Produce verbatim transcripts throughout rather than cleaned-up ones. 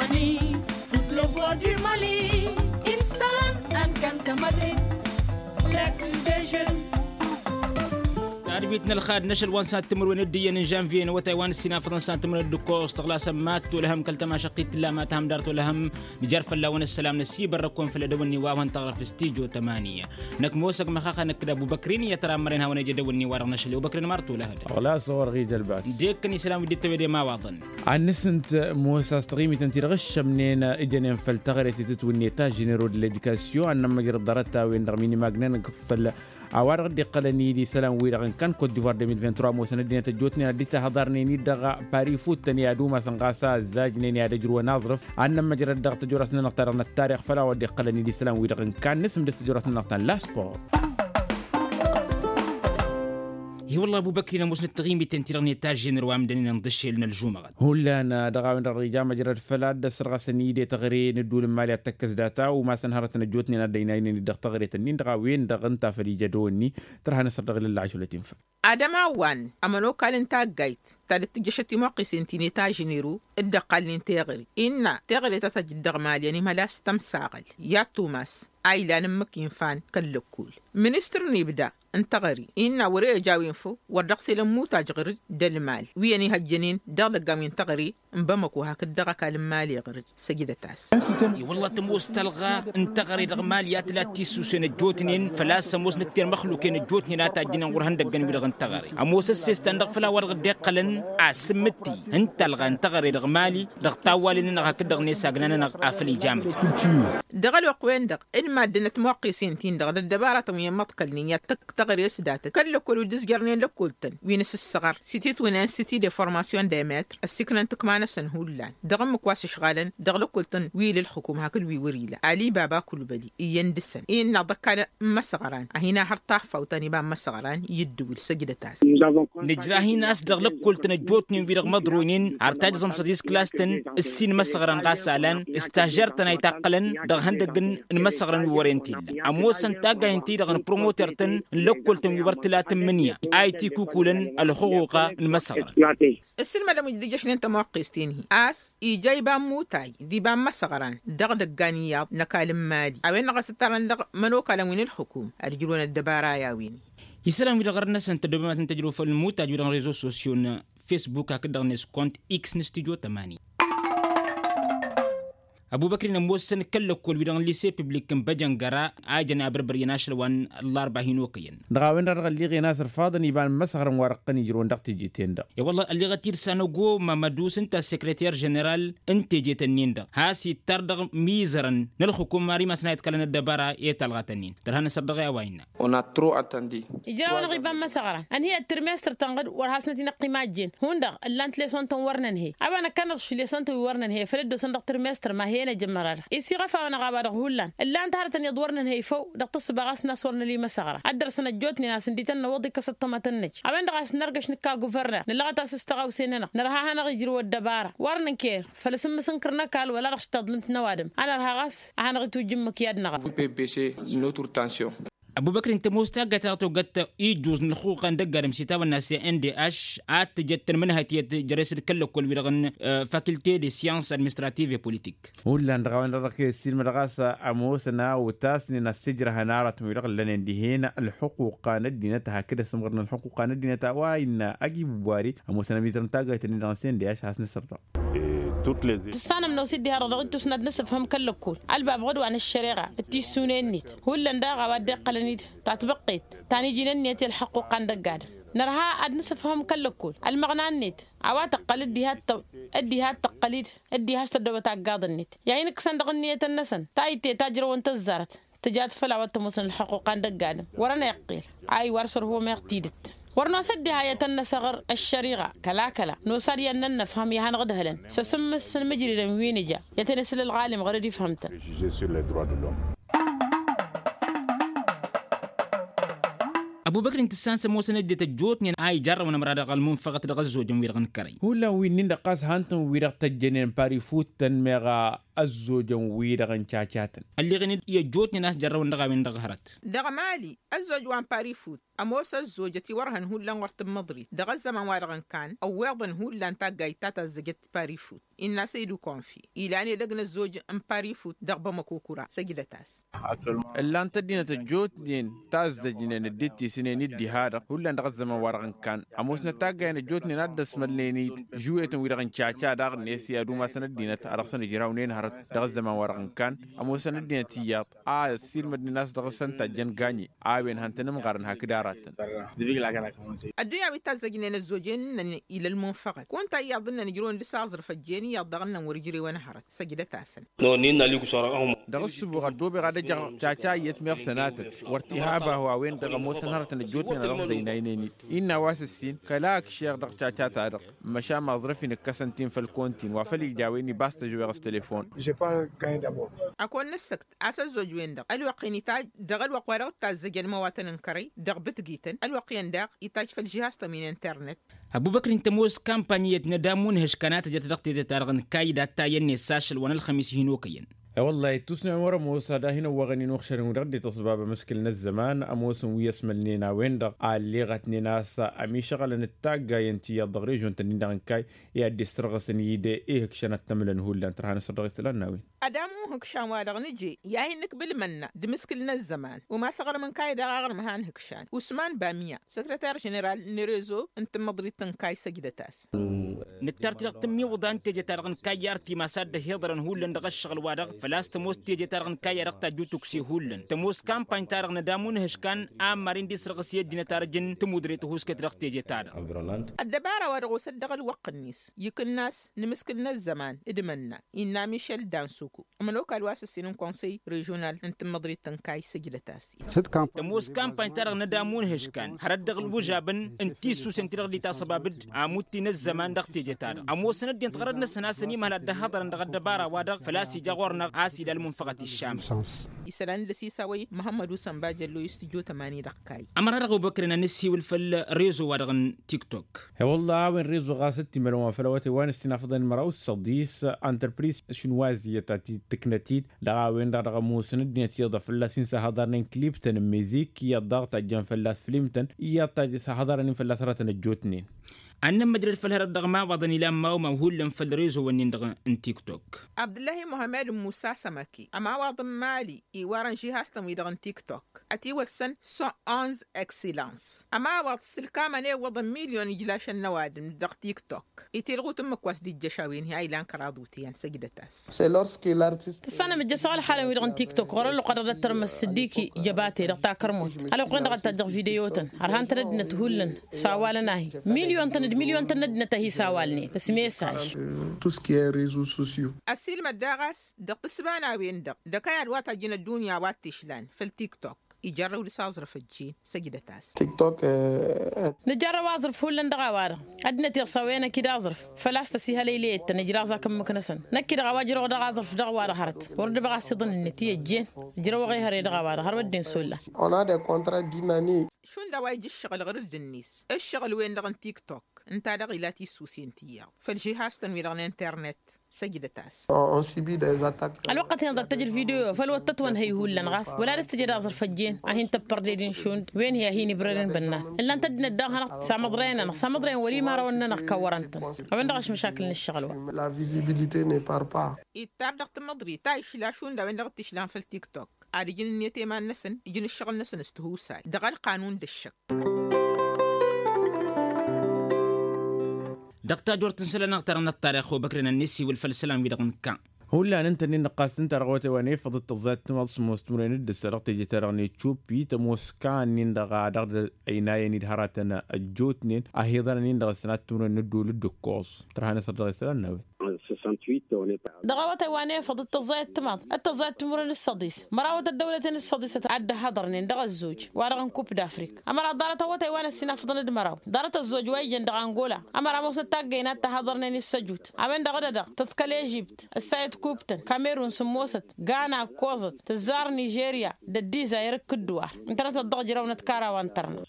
Mali, toutes les voix du Mali, Istan and Kantamade, l'actu des jeunes. تعرفيتنا الخاد نشر وان سات تمر ونديا نجام فين وتايوان السنة فرنسا تمر الدكور استغلا سمات ولهم كلتما شقيت لا ما تهم دارت ولهم نجرف الله ون السلام نسيب الركون في الدوني وان تغرف في استيجو ثمانية نك موسق مخاخا نكدا ابو بكرين يترى مرين هاون يجي دوني ورا نشل ابو بكرين مرتو لهد ولا صور غيد الباس ديك كني سلام ودي تبدي ما واظن عن نسنت موسى استغيمي تنتي رغش منين اجنين فلتغري تتوني تا جينيرو دي ليديكاسيون ان ما جردرتا وين رميني ماغنن قفل عوار غدي قلني دي سلام ويرغن كان كوت ديفوار ألفين وثلاثة وعشرين موسى ندينا تجوتني دي تهضرني ني دغا باري فوت تني ادوما سنقاسا زاجني ني ادجرو ناظرف عن ما جرد دغ تجورسنا نختارنا التاريخ فلا ودي قلني دي سلام ويرغن كان نسم دي تجورسنا نختار لا سبور هي والله ابو بكر موسى التغيمي تنتيرني تاج جنرال عمدني نضش لنا الجمعه هلا انا دغا من الرجال مجرد فلاد سرغ سني دي تغري ندول مالي تكز داتا وما سنهرت نجوتني ندينا ني دغ تغري تنين دغا وين دغ انت فري جدوني ترى نصر دغ لله عشوله تنفع ادما وان امنو كان انت جايت تادت جشتي موقي سنتيني تاج جنيرو الدقال ني تغري ان تغري تتجد دغ مالي يعني ملاس تمساقل يا توماس اي لان مكين فان كلكول منستر نبدا انتغري إن وري جاوين فو وردقسي لمو تاجغرج دل مال وياني هالجنين دغ قامين تغري مبمكو هاك الدغا كالمال يغرج سجدة تاس والله تموس تلغى انتغري دغ ماليات لا تيسو سن جوتنين فلا سموس نكتير مخلوقين جوتني لا تاجين غور هندغن بيدغ انتغري اموس السيستان دغ فلا ورغ دقلن اسمتي انت لغى انتغري دغ مالي دغ طاوالين نغا كدغ نيساغنا نغ افلي جامد دغ الوقوين دغ ان دنت موقي سنتين دغ الدبارة مي مطكلني تك تغري سداتك كل كل دزجرنين لكولتن وينس الصغر سيتيت وين سيتي دي فورماسيون دي متر السكن تكمانا سنهولان دغم كواس شغالن دغ كولتن ويل الحكومه هكل وي وريلا علي بابا كل بدي يندسن ان ضكان مسغران هنا هرطاح فوتني با مسغران يدول سجده تاس نجراهي ناس دغ كولتن جوتني في دغ مدرونين ارتاج زمصديس كلاستن السين مسغران غاسالان استاجرتنا يتقلن دغ هندغن مسغران ورينتي اموسن تاغا انتي دغ بروموترتن لكولتم يبرتلات منيا اي تي كوكولن الحقوق المسغر السلمة لما يديجش انت موقستينه اس ايجايبا موتاي دي بام مسغران دغ دغانيا نكال مالي اوين نغسترن دغ منوكا لمن الحكومه ارجلون الدبارا يا وين يسلام ويدغ رنس انت دبما تنتجرو في الموتاج ودغ ريزو سوسيون فيسبوك هكذا نس كونت اكس نستوديو ثمانية أبو بكر نموسن كل كل بيران ليسي بيبليك بجنجرا أجن أبربري ناشل وان الأربع هينوكين دغاوين رغ اللي غي ناصر فاضن يبان مسخر ورقني يجرون دقت جيتين دا يا والله اللي غتير سانوغو ما مدوس انت سكرتير جنرال انت جيتنين دا هاسي تردغ ميزرن نالحكومة ريما سنايت كلنا الدبارة يتلغتنين ترهنا سردغي أوينا on a trop attendu يجراون غيبان مسخرة أن هي الترمستر تنقد ورهاسنتي نقي ماجين هوندا اللانت ليسون تن ورنن هي أبانا كانت في ليسون تن ورنن هي فردو صندق ترمستر ما هي نجمرار إسي غفا وانا غابا دغولان اللان تهرتن يدورنن هي فو دقتص بغاس ناس ورن لي مسخرة أدرسنا جوتني ناس نديتن وضي كستمتنج أبان دغاس نرقش نكا غفرنا نلغا استغاو سيننا نرها هنا غيجرو الدبارة ورنن كير فلسم سنكرنا كال ولا رخش تضلمت نوادم أنا رها غاس هنا غيتو جمك ياد نغا on peut baisser notre tension أبو بكر أنت موستا قتلت وقت يجوز الحقوق عند قرم سيتا والناس إن دي إش عت جت منها تيت جرس الكل كل بيرغن فاكولتي دي سيانس أدمنستراتيف بوليتيك ولا ندغاون رك السيل مدغاسا أموسنا وتاسني نسجر هنارة ويرغل لنا دهينا الحقوق ندينتها كده سمغرنا الحقوق ندينتها وين أجيب بواري أموسنا ميزان تاجا تنين دي إش حسن السرطة السنة من وسيدي هذا رغيت سند نسفهم كل كل الباب غدو عن الشريعة التيسونين نيت ولا نداغا ودي قلنيت تطبقيت تاني جينا نيت الحقوق عند قاد نرها عاد نسفهم كل كل المغنى نيت عوات قلد دي هات ادي هات تقليد ادي هاست دوبه قاد النيت يعني انك صندق نيه النسن تايتي تاجر وانت الزارت تجات فلا وتمسن الحقوق عند قاد ورنا يقيل اي ورسر هو ما يقتيدت ورنا سدي هاي تنسغر الشريعة كلا كلا نوصل أن نفهم يهان غدهلن سسم السن مجري وين جا يتنسل العالم غير يفهمته أبو بكر أنت سانس موسى نديت الجوتني أي جرى ونمراد قلمون فقط غزو جمير غنكري هلا وين نقاس هانتم ويرق تجنين باري فوتن ميغا الزوج ويرغن شاشاتن اللي غني يجوتني ناس جرى ونغا من غهرت دغ مالي الزوج وان باري فوت أموس الزوجة ورهن هو لان ورت مضري دغ الزمان وارغن كان أو ويضن هو لان تاقاي تاتا زجت باريفوت إن سيدو كونفي إلى أن يدقن الزوج أم باريفوت دغبا مكوكورا سجل تاس اللان تدينا تجوت دين تاز زجنا نديتي سنين ندي هذا هو لان دغ الزمان وارغن كان أموسنا تاقاي نجوتني ندس مليني جوية ويرغن شاشا دغ نيسي أدو ما سندينا أرسن جراونين هرت دغ الزمان وارغن كان أموسنا ندينا تياب آه سير مدن ناس دغ سنتا جن غاني آوين هانتنم غارن هكداراتن الدنيا بتازجين الزوجين إلى المنفقة كنت يظن نجرون لسازر فجيني يضغنا ورجري ونهرت سجل تاسن دغ السبوغ الدوبي غادا جا شاشا يتمر سناتت وارتهابها هو وين دغ موسن هرت نجوتني نرغ ديناينيني إنا واس السين كلاك شير دغ شاشا تارق مشا ما ظرفي نكسنتين في الكونتين وفلي جاويني باست جوير التليفون أكون نسكت أساس زوج وين دغ الوقيني تاج دغ الوقوارو تازجين مواتن انكري دغ بتجيتن الوقين دغ يتاج في الجهاز تمين انترنت أبو بكر تموس كامبانية ندامون هش كانت جت دقتي تارغن كايدا تاين ساشل وانا الخميس هينوكين والله تسمع ورا موسى ده هنا وغني نوخشر ونردي تصباب مشكلنا الزمان أموس ويسملنينا وين دق اللي غتني ناس أمي شغل نتاجا ينتي يضغري جون تنين كاي يدي استرغسن يدي إيه كشنت تملن هو اللي أنترهان استرغس لنا وين أدامو هكشان وادغ نجي يا هنك بالمنا دمسكلنا الزمان وما صغر من كاي دغاغر مهان هكشان وسمان بامية سكرتير جنرال نيريزو انت مضري تنكاي سجدتاس نتارتي تمي وضان تيجي تارغن كاي يارتي ما ساد هيضرن هو اللي ندغ الشغل وادغ فلاس تموس تيجي تارغن كاي رقتا جوتوكسي هولن تموس كامباين تارغن ندامون هشكان آم مارين دي سرغس يدين تارجن تمودري تهوس كترق تيجي تارغ الدبارة ورغو صدق الوقنيس يكن ناس نمسكلنا الزمان ادمنا إنا ميشيل دانسوكو أملوك الواس السنون كونسي ريجونال انت مضري تنكاي سجلتاسي تموس كامباين تارغ ندامون هشكان هردغ الوجابن انتيسو سنترغ دي تاسبابد عموتي الزمان دغ تيجي تارغ أموس ندين تغردنا سناسني مهلا دهضر ندغ الدبارة وادغ فلاسي جاغورنا عاسي للمنفقة الشام يسلان لسيساوي محمد وسنباج اللو يستجو تماني دقاي أمر رغو بكرنا نسي والفل ريزو وادغن تيك توك هي والله وين ريزو غاستي ملوان فلواتي وين استنافضن مراوس صديس انتربريز شنوازية تاتي تكنتيد لغا وين رغا موسن الدنيا تيضا فلاسين سهدرنين كليبتن ميزيك يضغط أجان فلاس فيلمتن يطاج سهدرنين فلاس راتن الجوتنين أنا مدري فلهر الدغما وضني لما وموهول لم فلريزو ونندغ ان تيك توك عبد الله محمد موسى سمكي أما وضم مالي إيوارن جهاز تمويدغن تيك توك أتي وسن سو أونز إكسيلانس أما وض سلكامني وضم مليون جلاش النوادم دغ تيك توك يتلغو تمك واس دي جشاوين هاي لان كرادوتيان سجدتاس سيلورسكي الارتيست تسانا مجسال حالا ويدغن تيك توك ورا لو قرر ترم الصديقي جباتي دغتا كرمون على قند قد تدغ فيديوتن هرهان تردنا تهولن ساوالا هي مليون تند مليون تند نتهي ساوالني بس ميساج تو سكي ريزو سوسيو أسيل مداغس دغ تسبانا وين دغ دكايا الواتا جين الدنيا واتشلان في التيك توك يجروا لسازر في الجين سجدتاس تيك توك نجرب أظرف هو لندغا وارا أدنى تيصوينا كده أظرف فلاست سيها ليليت نجرازا كم مكنسن نكيد غواجر ودغا أظرف دغا وارا هرت ورد بقى سيضن النتيجة جين جروا غير هري دغا وارا هرب الدين سولا on a des contrats d'une année شون دوايج الشغل غير الزنيس الشغل وين دغن تيك توك انت دغ لا تيسوسين تيا فالجهاز تنوير الانترنت سجدتاس on subit des attaques الوقت هنا تجر فيديو فالوقت وين هي هو لنغاس ولا استجد أظرف الجين أهين تبردين شون وين هي هيني برين بنا إلا أنت دنا الداهنا سامضرين أنا سامضرين ولي ما رونا نخورنتن وين دغش مشاكل الشغل la visibilité ne part pas يتار دغ تمضري تايش لا شون دا وين دغ تشلان في التيك توك عادي جن نيتي ما نسن يجن الشغل نسن استهوساي دغ القانون دشك دكتا جورتن سلنا اخترنا التاريخ وبكرنا النسي والفلسلام بيدغن كان هو اللي أنت نين نقاس أنت رغوتي واني فضلت الزات تمص مستمرين الدسرق تيجي تراني تشوبي تموس كان نين دغا دغ أيناي نين هراتنا الجوتنين أهيضا نين دغ سنات تمرين ندو للدكوس ترهاني صدق السلام ناوي دغوات واني فضلت الزات تماط التزات تمرين الصديس مراوت الدولتين الصديسة عد هضرنين دغ الزوج وارغن كوب دافريك أمر دارت واتي وانا السنة فضل دمراو دارت الزوج ويجن دغ أنغولا أمر أموس التاقينات تهضرنين السجود أمين دغ دغ تذكال إيجيبت السايد كوبتن كاميرون سموست غانا كوزت تزار نيجيريا دديزا يرك الدوار انترنت الضغط رونا تكارا وانترنا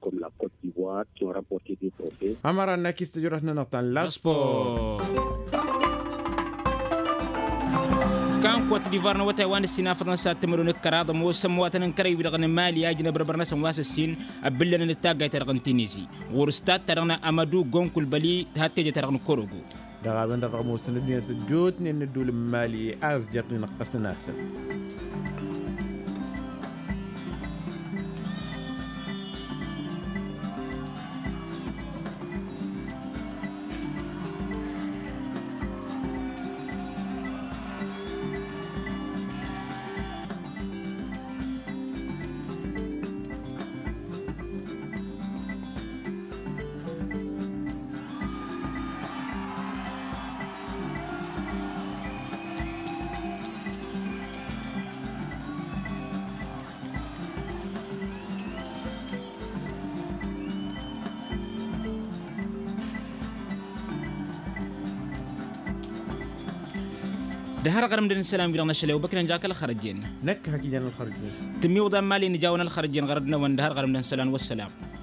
أمر أنك استجرتنا نطن لاسبو كان كوت ديفارنا وتايوان السينا فرنسا تمرون الكراد موسم واتن كري بلغن مالي اجنا بربرنا سمواس السين ابلنا نتاغا ترغن تينيسي ورستات ترغنا امادو غونكل بلي تهتجي ترغن كوروغو دا بند رقم سندين سجوت نين دول مالي از جرن نقص ناس دهر غرم دين السلام بيرنا شلو بكنا نجاك الخرجين نك حكي جان الخرجين تمي وضع مالي نجاونا الخرجين غردنا وندهر غرم دين السلام والسلام